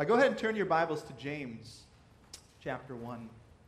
Go ahead and turn your Bibles to James chapter 1.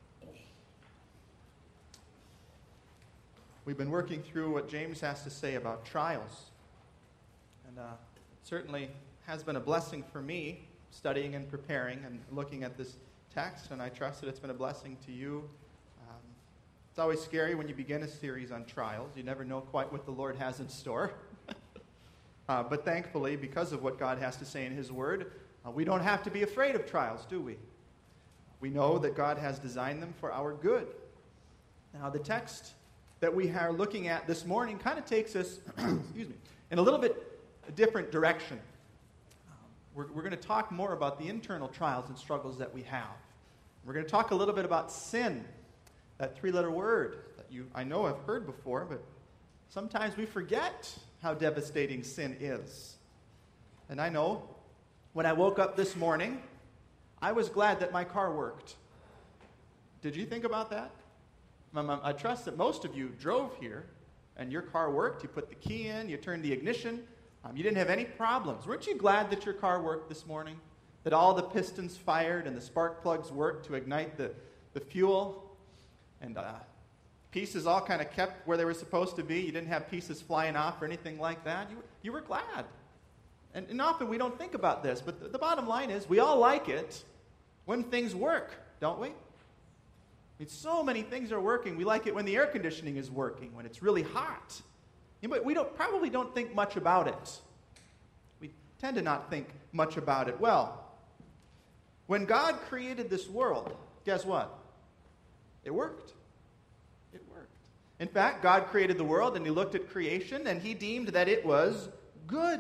We've been working through what James has to say about trials. And it certainly has been a blessing for me, studying and preparing and looking at this text, and I trust that it's been a blessing to you. It's always scary when you begin a series on trials. You never know quite what the Lord has in store. But thankfully, because of what God has to say in His Word, we don't have to be afraid of trials, do we? We know that God has designed them for our good. Now, the text that we are looking at this morning kind of takes us in a little bit different direction. We're going to talk more about the internal trials and struggles that we have. We're going to talk a little bit about sin, that three-letter word that you, I know, have heard before, but sometimes we forget how devastating sin is. And I know, when I woke up this morning, I was glad that my car worked. Did you think about that? I trust that most of you drove here, and your car worked. You put the key in, you turned the ignition. You didn't have any problems. Weren't you glad that your car worked this morning? That all the pistons fired and the spark plugs worked to ignite the fuel? And pieces all kind of kept where they were supposed to be. You didn't have pieces flying off or anything like that. You were glad. And often we don't think about this, but the bottom line is we all like it when things work, don't we? I mean, so many things are working. We like it when the air conditioning is working, when it's really hot. But we probably don't think much about it. We tend to not think much about it. Well, when God created this world, guess what? It worked. It worked. In fact, God created the world, and He looked at creation, and He deemed that it was good.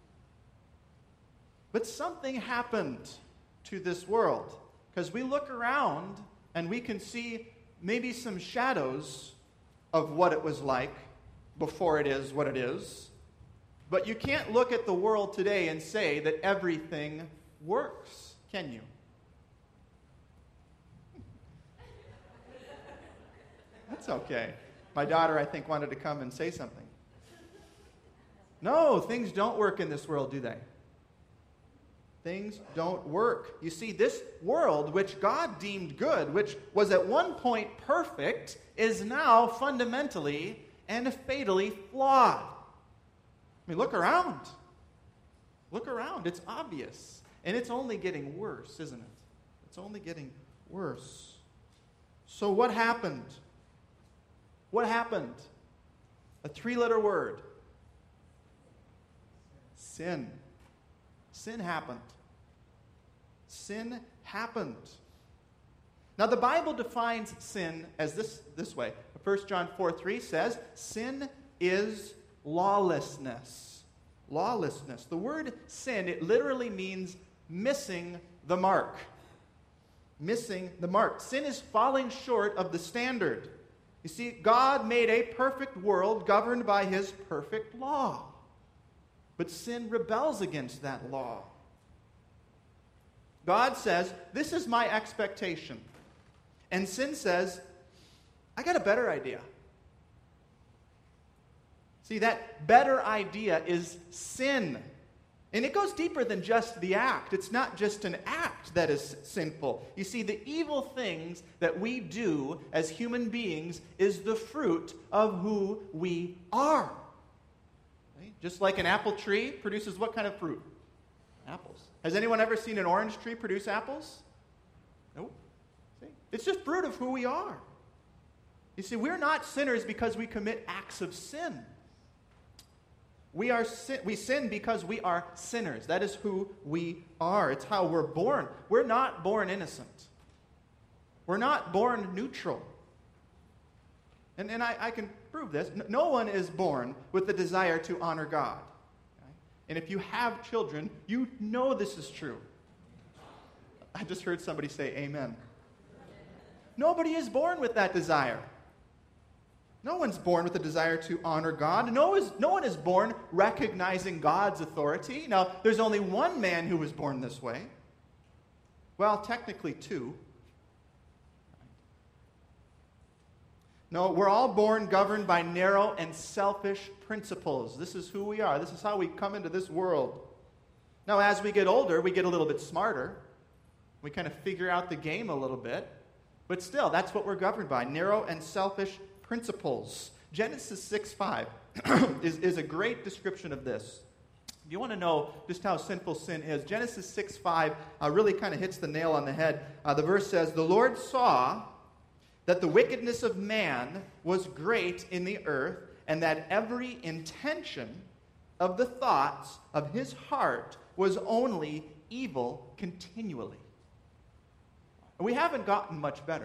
But something happened to this world, because we look around and we can see maybe some shadows of what it was like before it is what it is. But you can't look at the world today and say that everything works, can you? That's okay. My daughter, I think, wanted to come and say something. No, things don't work in this world, do they? Things don't work. You see, this world, which God deemed good, which was at one point perfect, is now fundamentally and fatally flawed. I mean, look around. Look around. It's obvious. And it's only getting worse, isn't it? It's only getting worse. So what happened? What happened? A three-letter word. Sin. Sin happened. Sin happened. Now, the Bible defines sin as this way. 1 John 4:3 says, sin is lawlessness. Lawlessness. The word sin, it literally means missing the mark. Missing the mark. Sin is falling short of the standard. You see, God made a perfect world governed by His perfect law. But sin rebels against that law. God says, this is my expectation. And sin says, I got a better idea. See, that better idea is sin. And it goes deeper than just the act. It's not just an act that is sinful. You see, the evil things that we do as human beings is the fruit of who we are. Just like an apple tree produces what kind of fruit? Apples. Has anyone ever seen an orange tree produce apples? Nope. See? It's just fruit of who we are. You see, we're not sinners because we commit acts of sin. We sin because we are sinners. That is who we are. It's how we're born. We're not born innocent. We're not born neutral. And I can prove this. No one is born with the desire to honor God. Okay? And if you have children, you know this is true. I just heard somebody say amen. Nobody is born with that desire. No one's born with a desire to honor God. No one is born recognizing God's authority. Now, there's only one man who was born this way. Well, technically two. No, we're all born governed by narrow and selfish principles. This is who we are. This is how we come into this world. Now, as we get older, we get a little bit smarter. We kind of figure out the game a little bit. But still, that's what we're governed by, narrow and selfish principles. Genesis 6:5 is a great description of this. If you want to know just how sinful sin is, Genesis 6:5 really kind of hits the nail on the head. The verse says, "The Lord saw that the wickedness of man was great in the earth, and that every intention of the thoughts of his heart was only evil continually." We haven't gotten much better.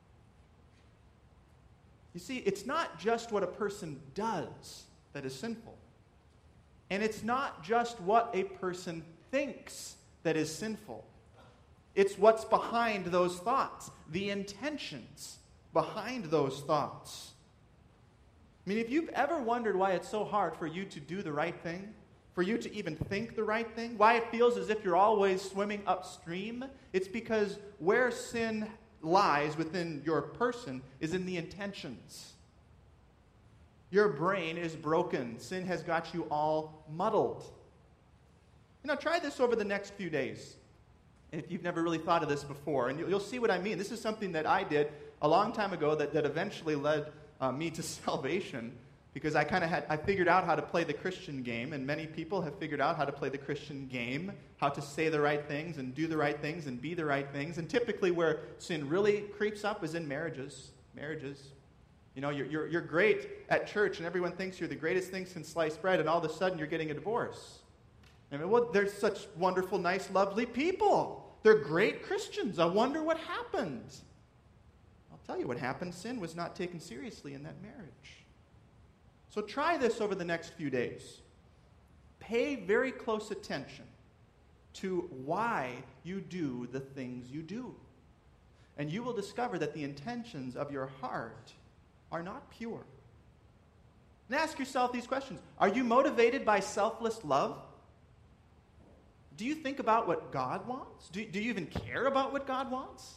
You see, it's not just what a person does that is sinful. And it's not just what a person thinks that is sinful. It's what's behind those thoughts, the intentions behind those thoughts. I mean, if you've ever wondered why it's so hard for you to do the right thing, for you to even think the right thing, why it feels as if you're always swimming upstream, it's because where sin lies within your person is in the intentions. Your brain is broken. Sin has got you all muddled. Try this over the next few days. If you've never really thought of this before, and you'll see what I mean. This is something that I did a long time ago that eventually led me to salvation, because I figured out how to play the Christian game, and many people have figured out how to play the Christian game, how to say the right things and do the right things and be the right things. And typically where sin really creeps up is in marriages. You're great at church, and everyone thinks you're the greatest thing since sliced bread, and all of a sudden you're getting a divorce. They're such wonderful, nice, lovely people. They're great Christians. I wonder what happened. I'll tell you what happened. Sin was not taken seriously in that marriage. So try this over the next few days. Pay very close attention to why you do the things you do. And you will discover that the intentions of your heart are not pure. And ask yourself these questions. Are you motivated by selfless love? Do you think about what God wants? Do you even care about what God wants?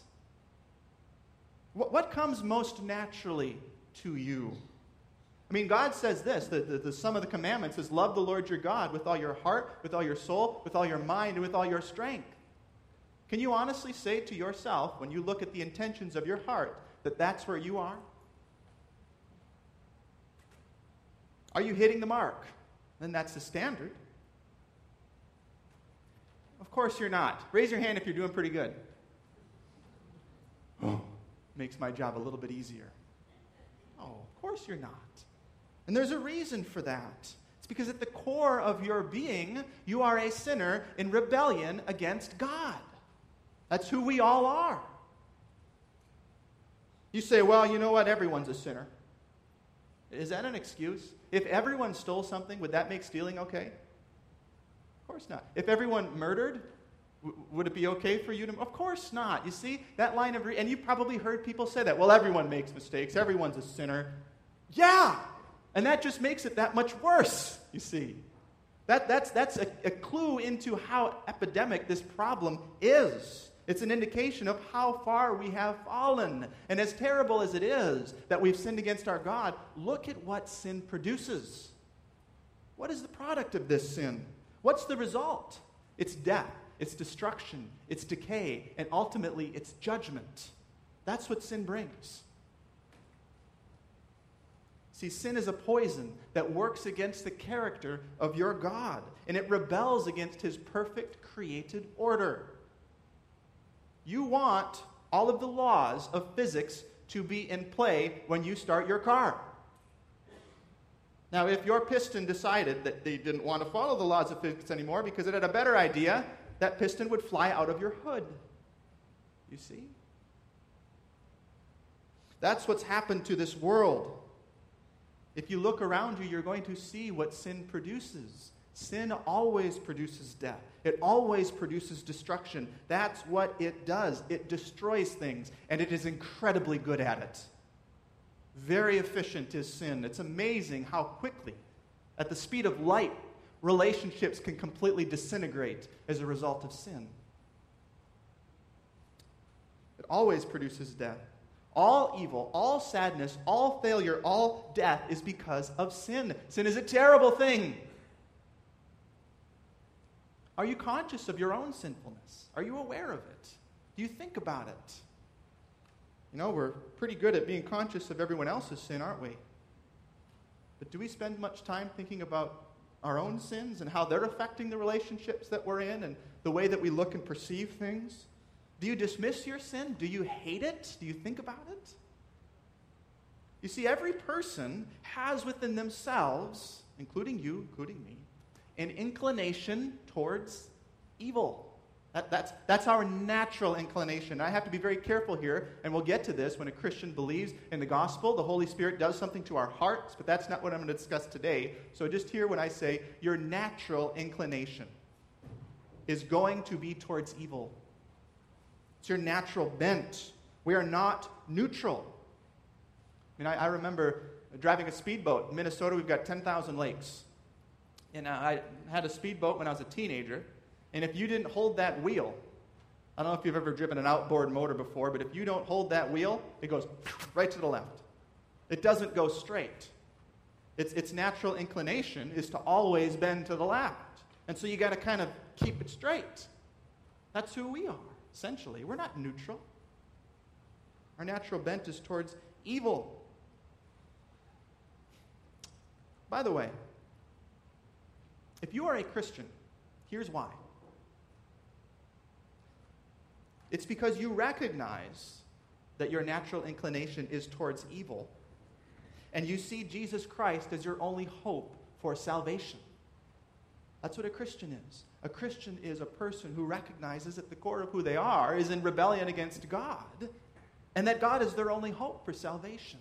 What comes most naturally to you? God says this, the sum of the commandments is love the Lord your God with all your heart, with all your soul, with all your mind, and with all your strength. Can you honestly say to yourself, when you look at the intentions of your heart, that that's where you are? Are you hitting the mark? Then that's the standard. Of course you're not. Raise your hand if you're doing pretty good. Makes my job a little bit easier. Oh, of course you're not. And there's a reason for that. It's because at the core of your being, you are a sinner in rebellion against God. That's who we all are. You say, well, you know what? Everyone's a sinner. Is that an excuse? If everyone stole something, would that make stealing okay? Of course not. If everyone murdered, would it be okay for you to? Of course not. You see, that line of, and you've probably heard people say that. Well, everyone makes mistakes. Everyone's a sinner. Yeah, and that just makes it that much worse, you see. That's a clue into how epidemic this problem is. It's an indication of how far we have fallen. And as terrible as it is that we've sinned against our God, look at what sin produces. What is the product of this sin? What's the result? It's death, it's destruction, it's decay, and ultimately it's judgment. That's what sin brings. See, sin is a poison that works against the character of your God, and it rebels against his perfect created order. You want all of the laws of physics to be in play when you start your car. Now, if your piston decided that they didn't want to follow the laws of physics anymore because it had a better idea, that piston would fly out of your hood. You see? That's what's happened to this world. If you look around you, you're going to see what sin produces. Sin always produces death. It always produces destruction. That's what it does. It destroys things, and it is incredibly good at it. Very efficient is sin. It's amazing how quickly, at the speed of light, relationships can completely disintegrate as a result of sin. It always produces death. All evil, all sadness, all failure, all death is because of sin. Sin is a terrible thing. Are you conscious of your own sinfulness? Are you aware of it? Do you think about it? You know, we're pretty good at being conscious of everyone else's sin, aren't we? But do we spend much time thinking about our own sins and how they're affecting the relationships that we're in and the way that we look and perceive things? Do you dismiss your sin? Do you hate it? Do you think about it? You see, every person has within themselves, including you, including me, an inclination towards evil. That's our natural inclination. I have to be very careful here, and we'll get to this when a Christian believes in the gospel. The Holy Spirit does something to our hearts, but that's not what I'm going to discuss today. So just hear when I say your natural inclination is going to be towards evil. It's your natural bent. We are not neutral. I remember driving a speedboat. In Minnesota, we've got 10,000 lakes. And I had a speedboat when I was a teenager. And if you didn't hold that wheel, I don't know if you've ever driven an outboard motor before, but if you don't hold that wheel, it goes right to the left. It doesn't go straight. Its natural inclination is to always bend to the left. And so you got to kind of keep it straight. That's who we are, essentially. We're not neutral. Our natural bent is towards evil. By the way, if you are a Christian, here's why. It's because you recognize that your natural inclination is towards evil, and you see Jesus Christ as your only hope for salvation. That's what a Christian is. A Christian is a person who recognizes at the core of who they are is in rebellion against God, and that God is their only hope for salvation.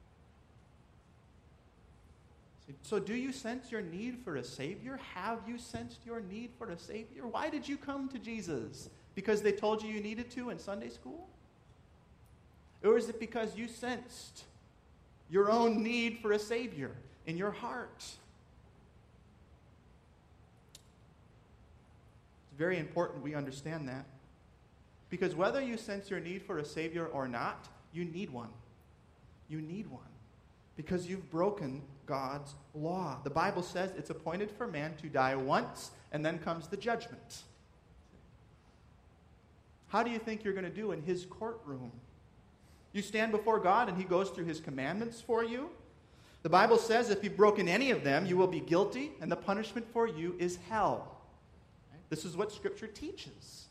So do you sense your need for a Savior? Have you sensed your need for a Savior? Why did you come to Jesus? Because they told you needed to in Sunday school? Or is it because you sensed your own need for a Savior in your heart? It's very important we understand that. Because whether you sense your need for a Savior or not, you need one. You need one. Because you've broken God's law. The Bible says it's appointed for man to die once, and then comes the judgment. How do you think you're going to do in his courtroom? You stand before God and he goes through his commandments for you. The Bible says if you've broken any of them, you will be guilty, and the punishment for you is hell. This is what Scripture teaches.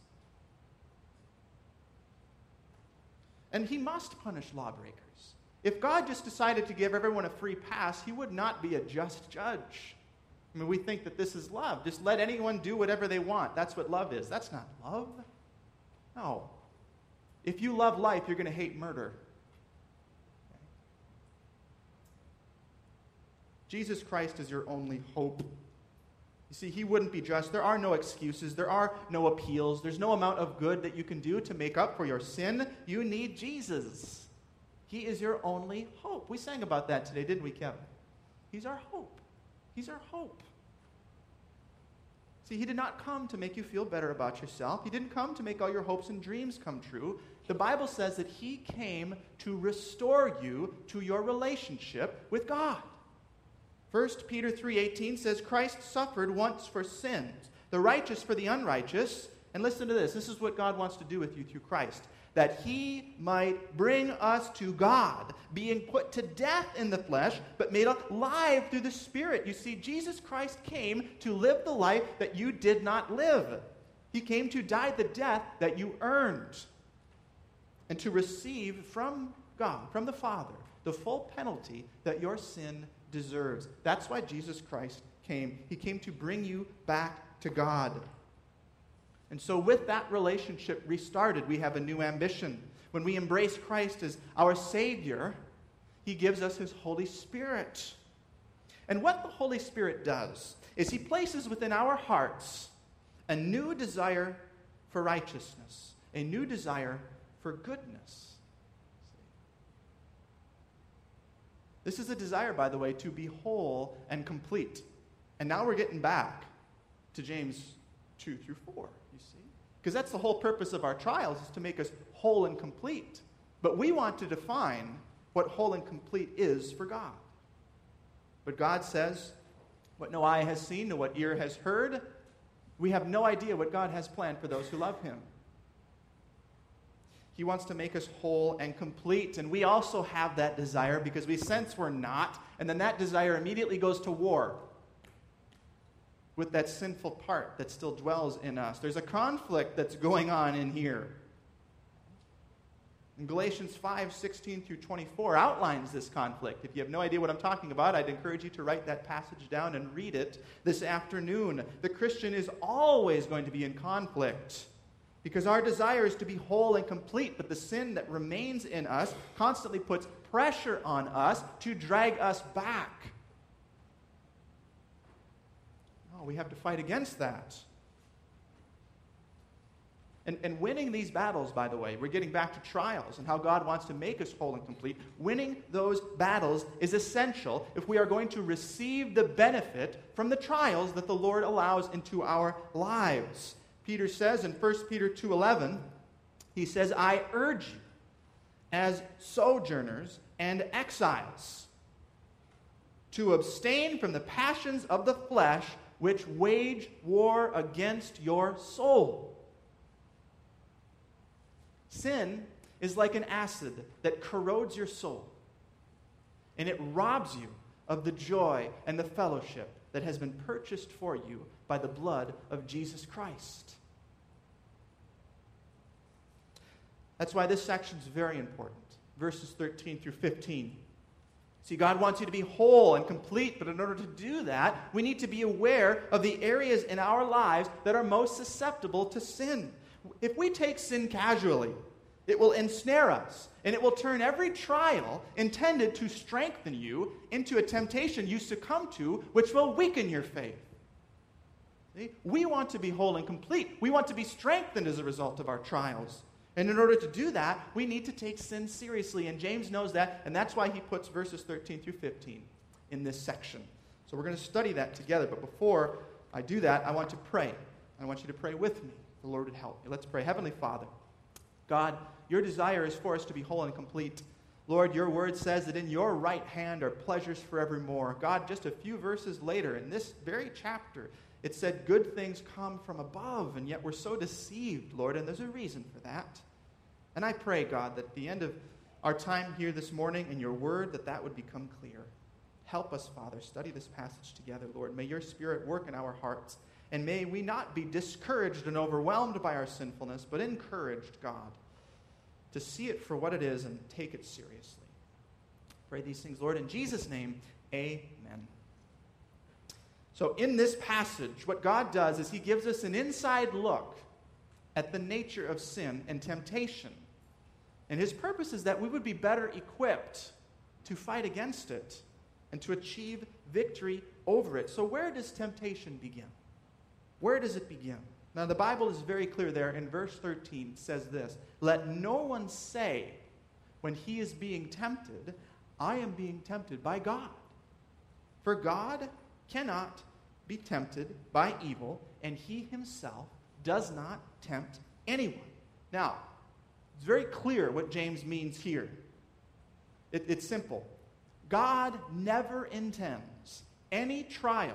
And he must punish lawbreakers. If God just decided to give everyone a free pass, he would not be a just judge. We think that this is love. Just let anyone do whatever they want. That's what love is. That's not love. No. If you love life, you're going to hate murder. Jesus Christ is your only hope. You see, he wouldn't be just. There are no excuses. There are no appeals. There's no amount of good that you can do to make up for your sin. You need Jesus. He is your only hope. We sang about that today, didn't we, Kevin? He's our hope. He's our hope. See, he did not come to make you feel better about yourself. He didn't come to make all your hopes and dreams come true. The Bible says that he came to restore you to your relationship with God. 1 Peter 3:18 says, Christ suffered once for sins, the righteous for the unrighteous. And listen to this. This is what God wants to do with you through Christ. That he might bring us to God, being put to death in the flesh, but made alive through the Spirit. You see, Jesus Christ came to live the life that you did not live. He came to die the death that you earned, and to receive from God, from the Father, the full penalty that your sin deserves. That's why Jesus Christ came. He came to bring you back to God. And so with that relationship restarted, we have a new ambition. When we embrace Christ as our Savior, he gives us his Holy Spirit. And what the Holy Spirit does is he places within our hearts a new desire for righteousness, a new desire for goodness. This is a desire, by the way, to be whole and complete. And now we're getting back to James 2 through 4. Because that's the whole purpose of our trials, is to make us whole and complete. But we want to define what whole and complete is for God. But God says, what no eye has seen, no what ear has heard, we have no idea what God has planned for those who love him. He wants to make us whole and complete, and we also have that desire because we sense we're not, and then that desire immediately goes to war with that sinful part that still dwells in us. There's a conflict that's going on in here. And Galatians 5:16 through 24 outlines this conflict. If you have no idea what I'm talking about, I'd encourage you to write that passage down and read it this afternoon. The Christian is always going to be in conflict because our desire is to be whole and complete, but the sin that remains in us constantly puts pressure on us to drag us back. Oh, we have to fight against that. And winning these battles, by the way, we're getting back to trials and how God wants to make us whole and complete. Winning those battles is essential if we are going to receive the benefit from the trials that the Lord allows into our lives. Peter says in 1 Peter 2:11, he says, I urge you as sojourners and exiles to abstain from the passions of the flesh which wage war against your soul. Sin is like an acid that corrodes your soul, and it robs you of the joy and the fellowship that has been purchased for you by the blood of Jesus Christ. That's why this section is very important, verses 13 through 15. See, God wants you to be whole and complete, but in order to do that, we need to be aware of the areas in our lives that are most susceptible to sin. If we take sin casually, it will ensnare us, and it will turn every trial intended to strengthen you into a temptation you succumb to, which will weaken your faith. See? We want to be whole and complete. We want to be strengthened as a result of our trials. And in order to do that, we need to take sin seriously, and James knows that, and that's why he puts verses 13 through 15 in this section. So we're going to study that together, but before I do that, I want to pray. I want you to pray with me. The Lord would help me. Let's pray. Heavenly Father, God, your desire is for us to be whole and complete. Lord, your word says that in your right hand are pleasures forevermore. God, just a few verses later in this very chapter, it said good things come from above, and yet we're so deceived, Lord, and there's a reason for that. And I pray, God, that at the end of our time here this morning in your word, that would become clear. Help us, Father, study this passage together, Lord. May your Spirit work in our hearts. And may we not be discouraged and overwhelmed by our sinfulness, but encouraged, God, to see it for what it is and take it seriously. Pray these things, Lord, in Jesus' name, amen. So in this passage, what God does is he gives us an inside look at the nature of sin and temptation. And his purpose is that we would be better equipped to fight against it and to achieve victory over it. So where does temptation begin? Where does it begin? Now, the Bible is very clear there in verse 13. It says this, let no one say when he is being tempted, I am being tempted by God. For God cannot be tempted by evil, and he himself does not tempt anyone. Now, it's very clear what James means here. It's simple. God never intends any trial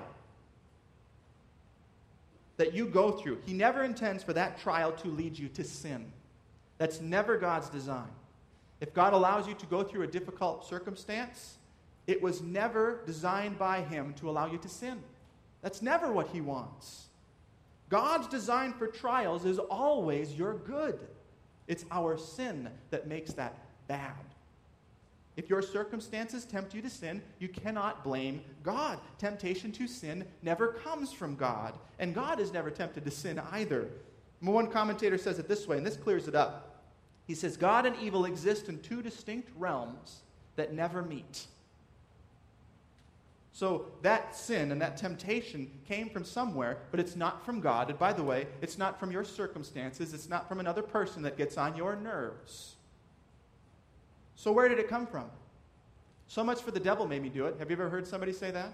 that you go through. He never intends for that trial to lead you to sin. That's never God's design. If God allows you to go through a difficult circumstance, it was never designed by him to allow you to sin. That's never what he wants. God's design for trials is always your good. It's our sin that makes that bad. If your circumstances tempt you to sin, you cannot blame God. Temptation to sin never comes from God, and God is never tempted to sin either. One commentator says it this way, and this clears it up. He says, God and evil exist in two distinct realms that never meet. So that sin and that temptation came from somewhere, but it's not from God. And by the way, it's not from your circumstances. It's not from another person that gets on your nerves. So where did it come from? So much for the devil made me do it. Have you ever heard somebody say that?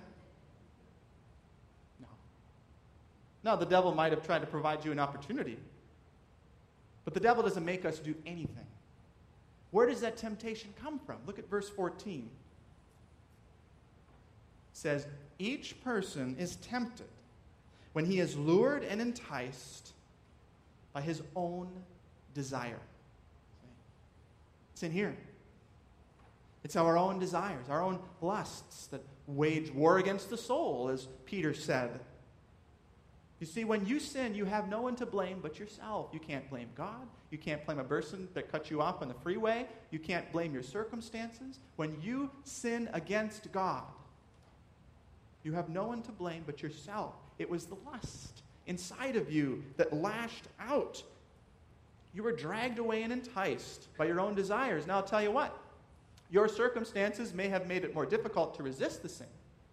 No. No, the devil might have tried to provide you an opportunity. But the devil doesn't make us do anything. Where does that temptation come from? Look at verse 14. It says, each person is tempted when he is lured and enticed by his own desire. It's in here. It's our own desires, our own lusts that wage war against the soul, as Peter said. You see, when you sin, you have no one to blame but yourself. You can't blame God. You can't blame a person that cut you off on the freeway. You can't blame your circumstances. When you sin against God, you have no one to blame but yourself. It was the lust inside of you that lashed out. You were dragged away and enticed by your own desires. Now, I'll tell you what. Your circumstances may have made it more difficult to resist the sin.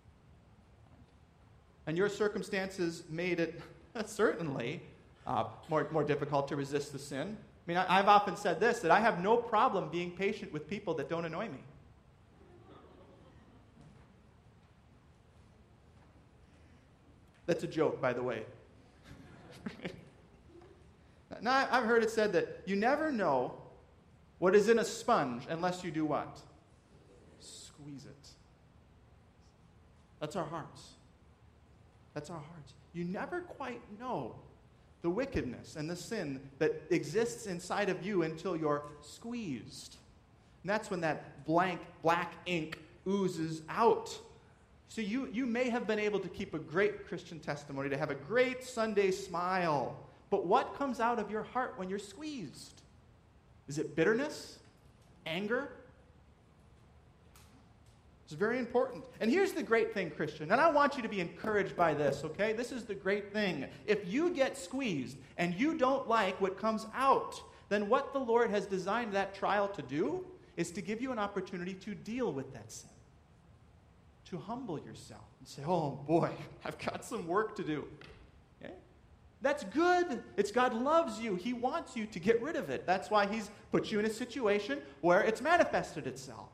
And your circumstances made it certainly more difficult to resist the sin. I mean, I've often said this, that I have no problem being patient with people that don't annoy me. That's a joke, by the way. Now, I've heard it said that you never know what is in a sponge unless you do what? Squeeze it. That's our hearts. That's our hearts. You never quite know the wickedness and the sin that exists inside of you until you're squeezed. And that's when that black ink oozes out. So you may have been able to keep a great Christian testimony, to have a great Sunday smile. But what comes out of your heart when you're squeezed? Is it bitterness? Anger? It's very important. And here's the great thing, Christian, and I want you to be encouraged by this, okay? This is the great thing. If you get squeezed and you don't like what comes out, then what the Lord has designed that trial to do is to give you an opportunity to deal with that sin, to humble yourself and say, oh boy, I've got some work to do. Okay? That's good. It's God loves you. He wants you to get rid of it. That's why He's put you in a situation where it's manifested itself.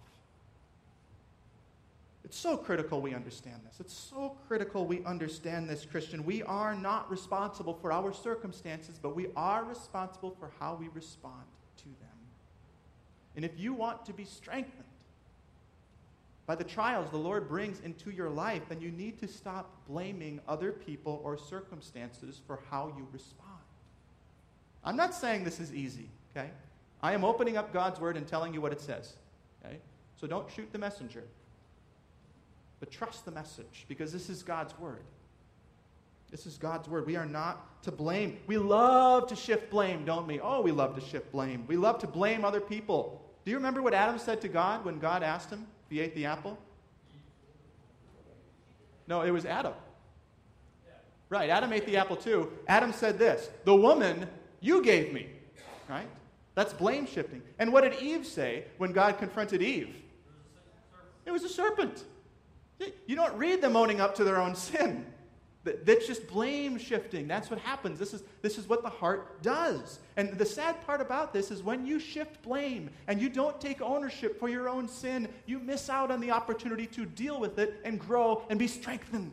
It's so critical we understand this. It's so critical we understand this, Christian. We are not responsible for our circumstances, but we are responsible for how we respond to them. And if you want to be strengthened by the trials the Lord brings into your life, then you need to stop blaming other people or circumstances for how you respond. I'm not saying this is easy, okay? I am opening up God's Word and telling you what it says, okay? So don't shoot the messenger. But trust the message, because this is God's Word. This is God's Word. We are not to blame. We love to shift blame, don't we? Oh, we love to shift blame. We love to blame other people. Do you remember what Adam said to God when God asked him if he ate the apple? No, it was Adam. Right, Adam ate the apple too. Adam said this, the woman you gave me. Right? That's blame shifting. And what did Eve say when God confronted Eve? It was a serpent. You don't read them owning up to their own sin. That's just blame shifting. That's what happens. This is what the heart does. And the sad part about this is when you shift blame and you don't take ownership for your own sin, you miss out on the opportunity to deal with it and grow and be strengthened.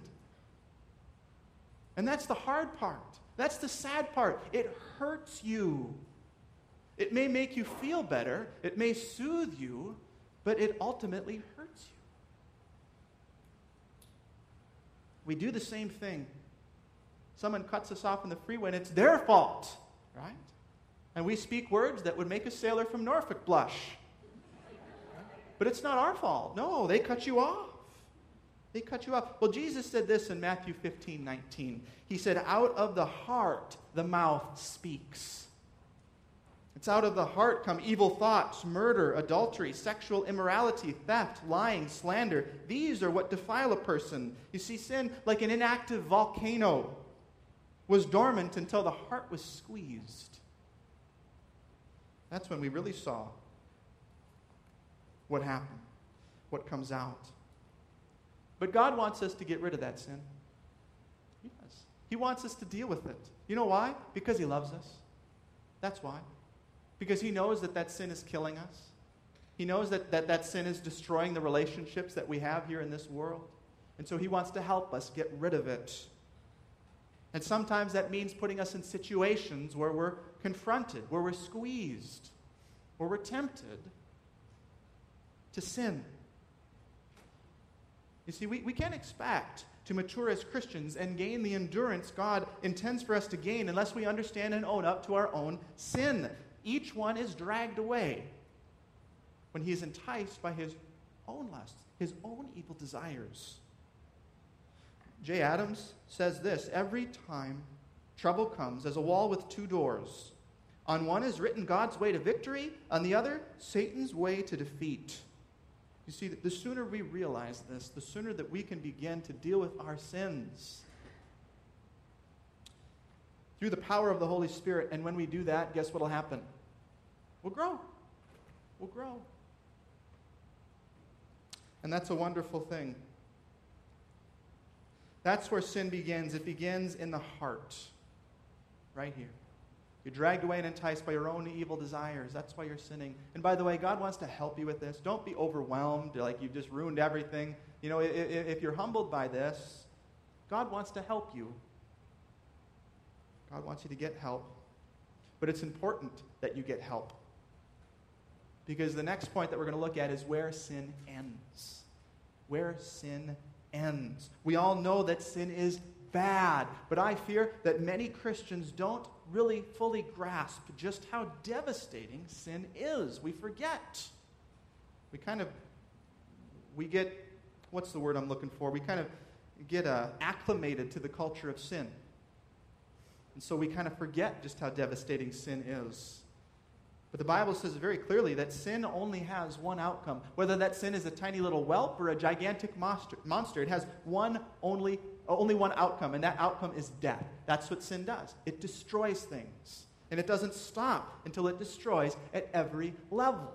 And that's the hard part. That's the sad part. It hurts you. It may make you feel better. It may soothe you, but it ultimately hurts you. We do the same thing. Someone cuts us off on the freeway and it's their fault, right? And we speak words that would make a sailor from Norfolk blush. But it's not our fault. No, they cut you off. They cut you off. Well, Jesus said this in Matthew 15:19. He said, out of the heart the mouth speaks. It's out of the heart come evil thoughts, murder, adultery, sexual immorality, theft, lying, slander. These are what defile a person. You see, sin, like an inactive volcano, was dormant until the heart was squeezed. That's when we really saw what happened, what comes out. But God wants us to get rid of that sin. He does. He wants us to deal with it. You know why? Because He loves us. That's why. Because He knows that sin is killing us. He knows that sin is destroying the relationships that we have here in this world. And so He wants to help us get rid of it. And sometimes that means putting us in situations where we're confronted, where we're squeezed, where we're tempted to sin. You see, we can't expect to mature as Christians and gain the endurance God intends for us to gain unless we understand and own up to our own sin. Each one is dragged away when he is enticed by his own lusts, his own evil desires. Jay Adams says this: every time trouble comes as a wall with two doors. On one is written God's way to victory, on the other, Satan's way to defeat. You see, the sooner we realize this, the sooner that we can begin to deal with our sins through the power of the Holy Spirit. And when we do that, guess what will happen? We'll grow. We'll grow. And that's a wonderful thing. That's where sin begins. It begins in the heart, right here. You're dragged away and enticed by your own evil desires. That's why you're sinning. And by the way, God wants to help you with this. Don't be overwhelmed, like you've just ruined everything. You know, if you're humbled by this, God wants to help you. God wants you to get help. But it's important that you get help. Because the next point that we're going to look at is where sin ends. Where sin ends. We all know that sin is bad, but I fear that many Christians don't really fully grasp just how devastating sin is. We forget. We get, what's the word I'm looking for? We kind of get acclimated to the culture of sin. And so we kind of forget just how devastating sin is. But the Bible says very clearly that sin only has one outcome. Whether that sin is a tiny little whelp or a gigantic monster, it has only one outcome, and that outcome is death. That's what sin does. It destroys things. And it doesn't stop until it destroys at every level.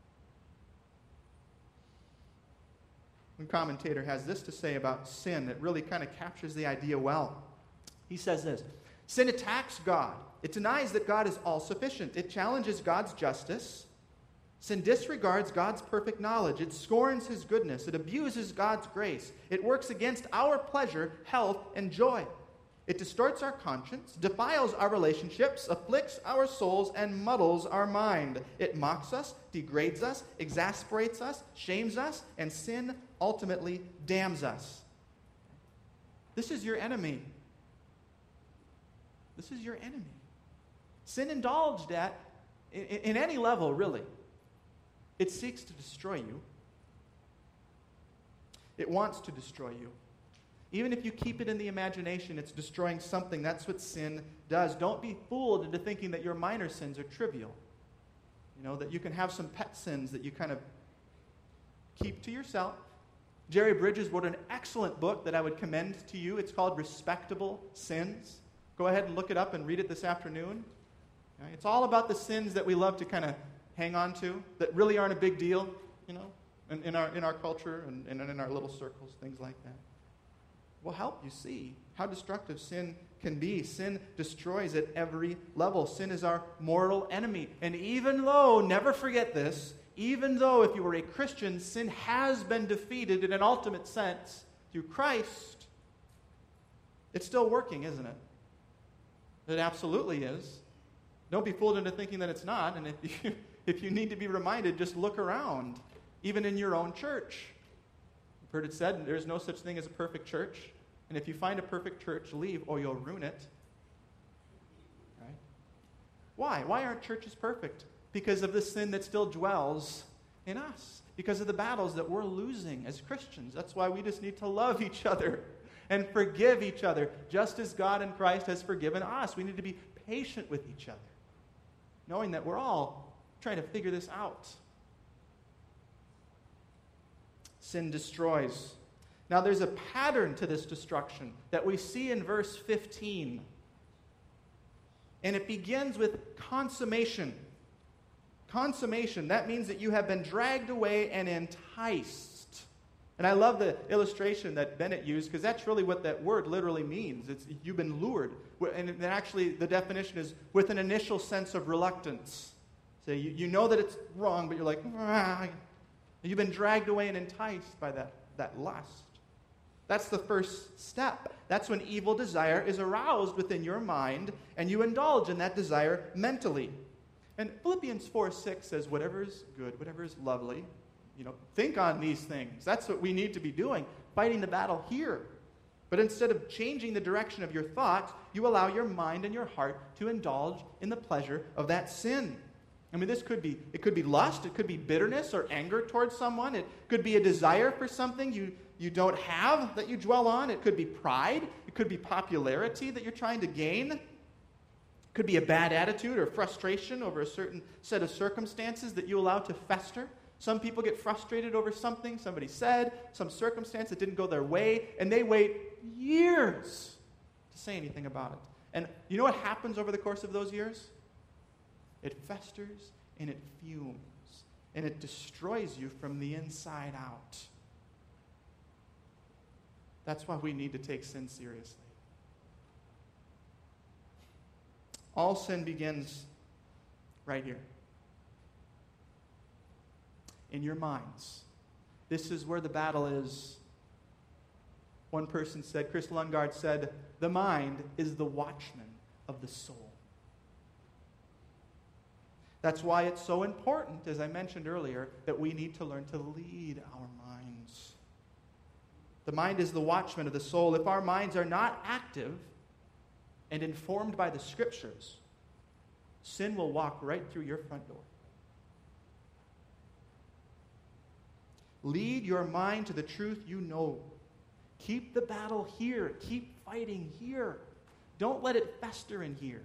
One commentator has this to say about sin that really kind of captures the idea well. He says this: sin attacks God. It denies that God is all-sufficient. It challenges God's justice. Sin disregards God's perfect knowledge. It scorns his goodness. It abuses God's grace. It works against our pleasure, health, and joy. It distorts our conscience, defiles our relationships, afflicts our souls, and muddles our mind. It mocks us, degrades us, exasperates us, shames us, and sin ultimately damns us. This is your enemy. This is your enemy. Sin indulged at, in any level, really, it seeks to destroy you. It wants to destroy you. Even if you keep it in the imagination, it's destroying something. That's what sin does. Don't be fooled into thinking that your minor sins are trivial. You know, that you can have some pet sins that you kind of keep to yourself. Jerry Bridges wrote an excellent book that I would commend to you. It's called Respectable Sins. Go ahead and look it up and read it this afternoon. Okay? It's all about the sins that we love to kind of hang on to, that really aren't a big deal, you know, in our culture and in our little circles, things like that. Will help you see how destructive sin can be. Sin destroys at every level. Sin is our mortal enemy. And even though, never forget this, even though if you were a Christian, sin has been defeated in an ultimate sense through Christ, it's still working, isn't it? It absolutely is. Don't be fooled into thinking that it's not. And if you need to be reminded, just look around, even in your own church. You've heard it said, there's no such thing as a perfect church. And if you find a perfect church, leave or you'll ruin it. Right? Why? Why aren't churches perfect? Because of the sin that still dwells in us. Because of the battles that we're losing as Christians. That's why we just need to love each other and forgive each other, just as God in Christ has forgiven us. We need to be patient with each other, knowing that we're all trying to figure this out. Sin destroys. Now, there's a pattern to this destruction that we see in verse 15. And it begins with consummation. Consummation, that means that you have been dragged away and enticed. And I love the illustration that Bennett used, because that's really what that word literally means. It's you've been lured. And actually, the definition is with an initial sense of reluctance. So you know that it's wrong, but you're like, ah. You've been dragged away and enticed by that lust. That's the first step. That's when evil desire is aroused within your mind, and you indulge in that desire mentally. And Philippians 4:6 says, whatever is good, whatever is lovely, think on these things. That's what we need to be doing, fighting the battle here. But instead of changing the direction of your thoughts, you allow your mind and your heart to indulge in the pleasure of that sin. I mean, it could be lust, it could be bitterness or anger towards someone, it could be a desire for something you don't have that you dwell on, it could be pride, it could be popularity that you're trying to gain, it could be a bad attitude or frustration over a certain set of circumstances that you allow to fester. Some people get frustrated over something somebody said, some circumstance that didn't go their way, and they wait years to say anything about it. And you know what happens over the course of those years? It festers and it fumes, and it destroys you from the inside out. That's why we need to take sin seriously. All sin begins right here. In your minds. This is where the battle is. One person said, Chris Lundgaard said, the mind is the watchman of the soul. That's why it's so important, as I mentioned earlier, that we need to learn to lead our minds. The mind is the watchman of the soul. If our minds are not active and informed by the Scriptures, sin will walk right through your front door. Lead your mind to the truth you know. Keep the battle here. Keep fighting here. Don't let it fester in here.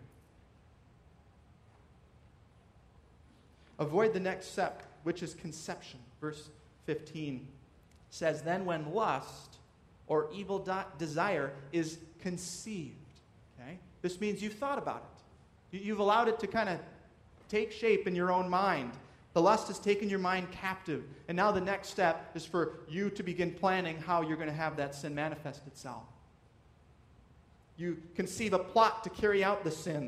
Avoid the next step, which is conception. Verse 15 says, then when lust or evil desire is conceived. Okay? This means you've thought about it. You've allowed it to kind of take shape in your own mind. The lust has taken your mind captive. And now the next step is for you to begin planning how you're going to have that sin manifest itself. You conceive a plot to carry out the sin.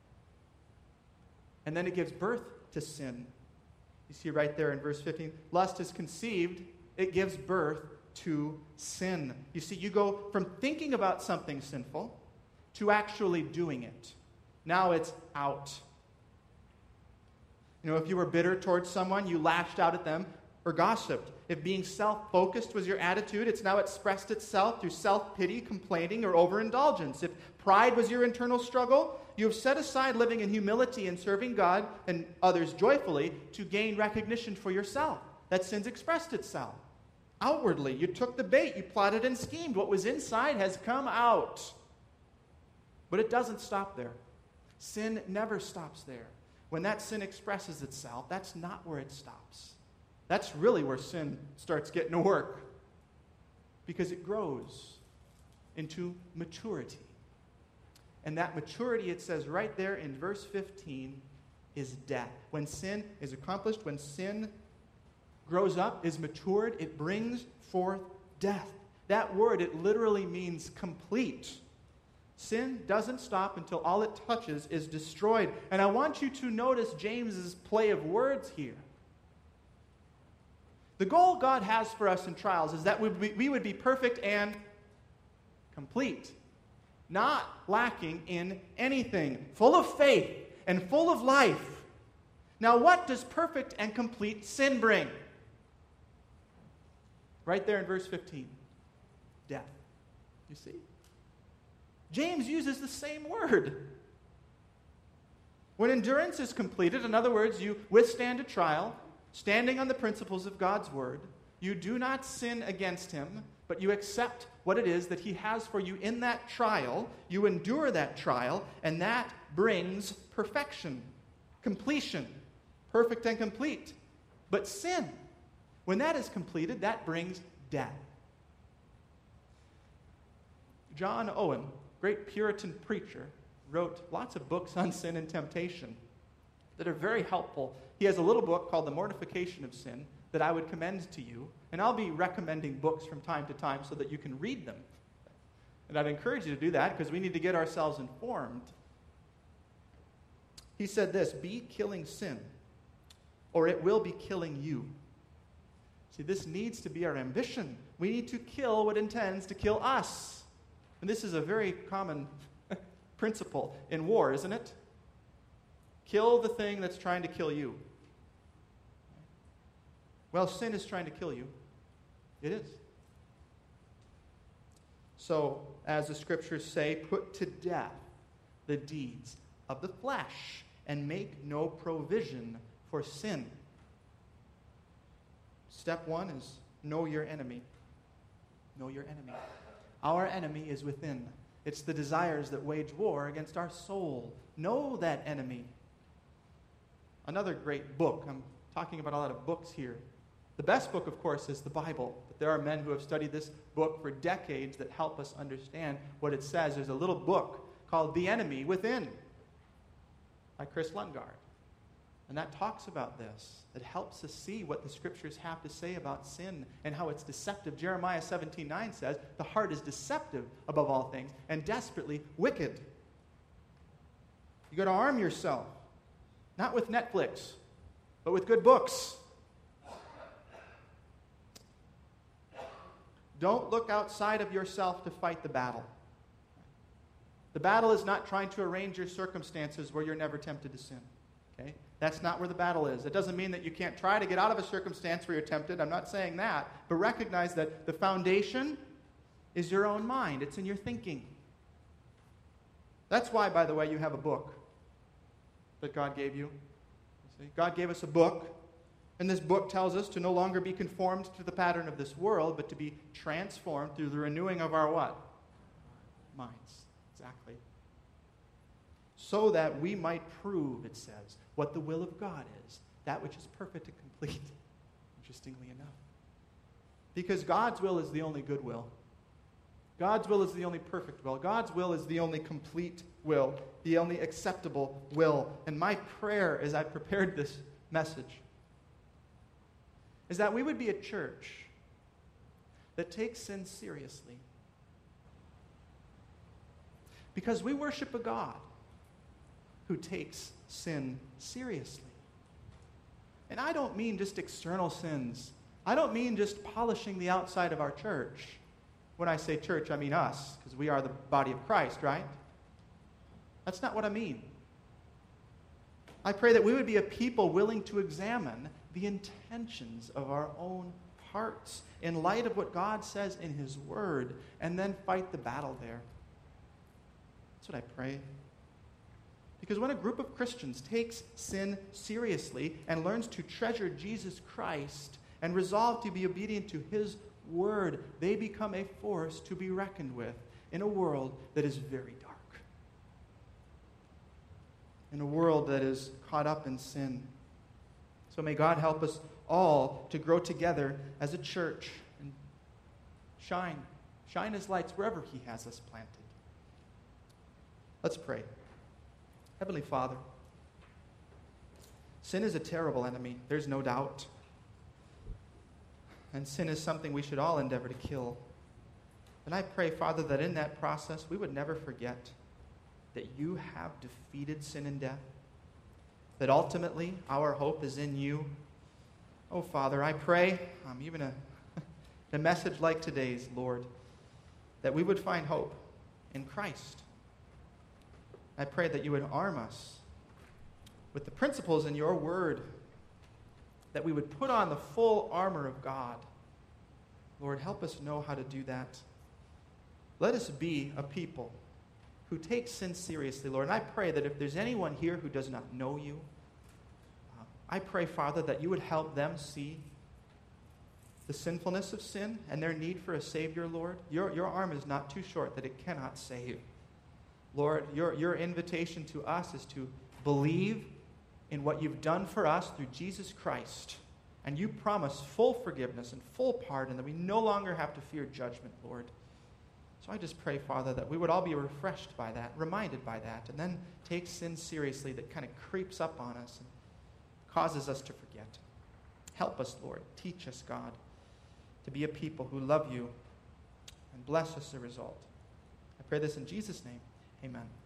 And then it gives birth to sin. You see right there in verse 15, lust is conceived, it gives birth to sin. You see, you go from thinking about something sinful to actually doing it. Now it's out. If you were bitter towards someone, you lashed out at them or gossiped. If being self-focused was your attitude, it's now expressed itself through self-pity, complaining, or overindulgence. If pride was your internal struggle, you have set aside living in humility and serving God and others joyfully to gain recognition for yourself. That sin's expressed itself. Outwardly, you took the bait, you plotted and schemed. What was inside has come out. But it doesn't stop there. Sin never stops there. When that sin expresses itself, that's not where it stops. That's really where sin starts getting to work. Because it grows into maturity. And that maturity, it says right there in verse 15, is death. When sin is accomplished, when sin grows up, is matured, it brings forth death. That word, it literally means complete. Sin doesn't stop until all it touches is destroyed. And I want you to notice James's play of words here. The goal God has for us in trials is that we would be perfect and complete, not lacking in anything, full of faith and full of life. Now, what does perfect and complete sin bring? Right there in verse 15, death. You see? James uses the same word. When endurance is completed, in other words, you withstand a trial, standing on the principles of God's word, you do not sin against him, but you accept what it is that he has for you in that trial. You endure that trial, and that brings perfection, completion, perfect and complete. But sin, when that is completed, that brings death. John Owen, great Puritan preacher, wrote lots of books on sin and temptation that are very helpful. He has a little book called The Mortification of Sin that I would commend to you, and I'll be recommending books from time to time so that you can read them. And I'd encourage you to do that because we need to get ourselves informed. He said this, be killing sin, or it will be killing you. See, this needs to be our ambition. We need to kill what intends to kill us. And this is a very common principle in war, isn't it? Kill the thing that's trying to kill you. Well, sin is trying to kill you. It is. So, as the scriptures say, put to death the deeds of the flesh and make no provision for sin. Step one is know your enemy. Know your enemy. Our enemy is within. It's the desires that wage war against our soul. Know that enemy. Another great book. I'm talking about a lot of books here. The best book, of course, is the Bible. But there are men who have studied this book for decades that help us understand what it says. There's a little book called The Enemy Within by Chris Lundgaard. And that talks about this. It helps us see what the scriptures have to say about sin and how it's deceptive. Jeremiah 17:9 says, the heart is deceptive above all things and desperately wicked. You got to arm yourself, not with Netflix, but with good books. Don't look outside of yourself to fight the battle. The battle is not trying to arrange your circumstances where you're never tempted to sin. Okay? That's not where the battle is. It doesn't mean that you can't try to get out of a circumstance where you're tempted. I'm not saying that. But recognize that the foundation is your own mind. It's in your thinking. That's why, by the way, you have a book that God gave you. See? God gave us a book. And this book tells us to no longer be conformed to the pattern of this world, but to be transformed through the renewing of our what? Minds. Exactly. So that we might prove, it says, what the will of God is, that which is perfect and complete, interestingly enough. Because God's will is the only good will. God's will is the only perfect will. God's will is the only complete will, the only acceptable will. And my prayer as I prepared this message is that we would be a church that takes sin seriously. Because we worship a God who takes sin seriously. And I don't mean just external sins. I don't mean just polishing the outside of our church. When I say church, I mean us, because we are the body of Christ, right? That's not what I mean. I pray that we would be a people willing to examine the intentions of our own hearts in light of what God says in His Word, and then fight the battle there. That's what I pray. Because when a group of Christians takes sin seriously and learns to treasure Jesus Christ and resolve to be obedient to His Word, they become a force to be reckoned with in a world that is very dark. In a world that is caught up in sin. So may God help us all to grow together as a church and shine as lights wherever He has us planted. Let's pray. Heavenly Father, sin is a terrible enemy, there's no doubt. And sin is something we should all endeavor to kill. And I pray, Father, that in that process we would never forget that You have defeated sin and death, that ultimately our hope is in You. Oh, Father, I pray, even a message like today's, Lord, that we would find hope in Christ. I pray that You would arm us with the principles in Your Word, that we would put on the full armor of God. Lord, help us know how to do that. Let us be a people who take sin seriously, Lord. And I pray that if there's anyone here who does not know You, I pray, Father, that You would help them see the sinfulness of sin and their need for a Savior, Lord. Your arm is not too short that it cannot save. Lord, your invitation to us is to believe in what You've done for us through Jesus Christ. And You promise full forgiveness and full pardon, that we no longer have to fear judgment, Lord. So I just pray, Father, that we would all be refreshed by that, reminded by that, and then take sin seriously that kind of creeps up on us and causes us to forget. Help us, Lord. Teach us, God, to be a people who love You, and bless us as a result. I pray this in Jesus' name. Amen.